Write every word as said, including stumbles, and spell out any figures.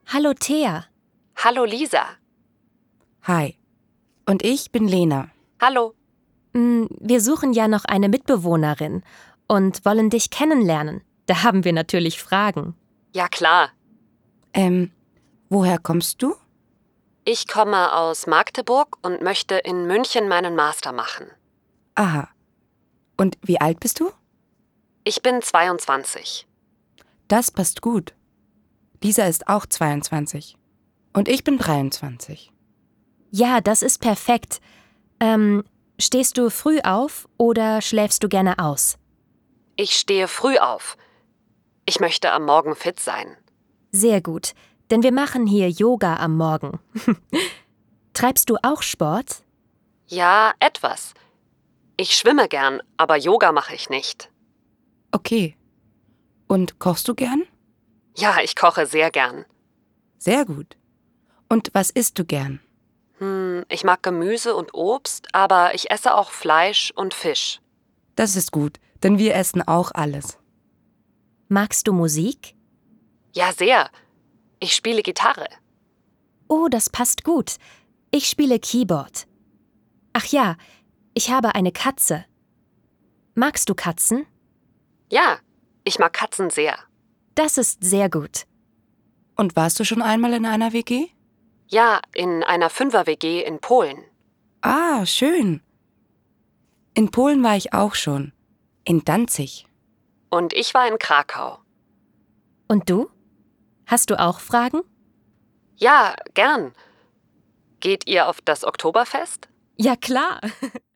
Hallo Thea. Hallo Lisa. Hi. Und ich bin Lena. Hallo. Mm, Wir suchen ja noch eine Mitbewohnerin und wollen dich kennenlernen. Da haben wir natürlich Fragen. Ja klar. Ähm, woher kommst du? Ich komme aus Magdeburg und möchte in München meinen Master machen. Aha. Und wie alt bist du? Ich bin zweiundzwanzig. Das passt gut. Lisa ist auch zweiundzwanzig. Und ich bin dreiundzwanzig. Ja, das ist perfekt. Ähm, stehst du früh auf oder schläfst du gerne aus? Ich stehe früh auf. Ich möchte am Morgen fit sein. Sehr gut, denn wir machen hier Yoga am Morgen. Treibst du auch Sport? Ja, etwas. Ich schwimme gern, aber Yoga mache ich nicht. Okay. Und kochst du gern? Ja, ich koche sehr gern. Sehr gut. Und was isst du gern? Hm, ich mag Gemüse und Obst, aber ich esse auch Fleisch und Fisch. Das ist gut, denn wir essen auch alles. Magst du Musik? Ja, sehr. Ich spiele Gitarre. Oh, das passt gut. Ich spiele Keyboard. Ach ja, ich habe eine Katze. Magst du Katzen? Ja, ich mag Katzen sehr. Das ist sehr gut. Und warst du schon einmal in einer W G? Ja, in einer Fünfer-W G in Polen. Ah, schön. In Polen war ich auch schon. In Danzig. Und ich war in Krakau. Und du? Hast du auch Fragen? Ja, gern. Geht ihr auf das Oktoberfest? Ja, klar.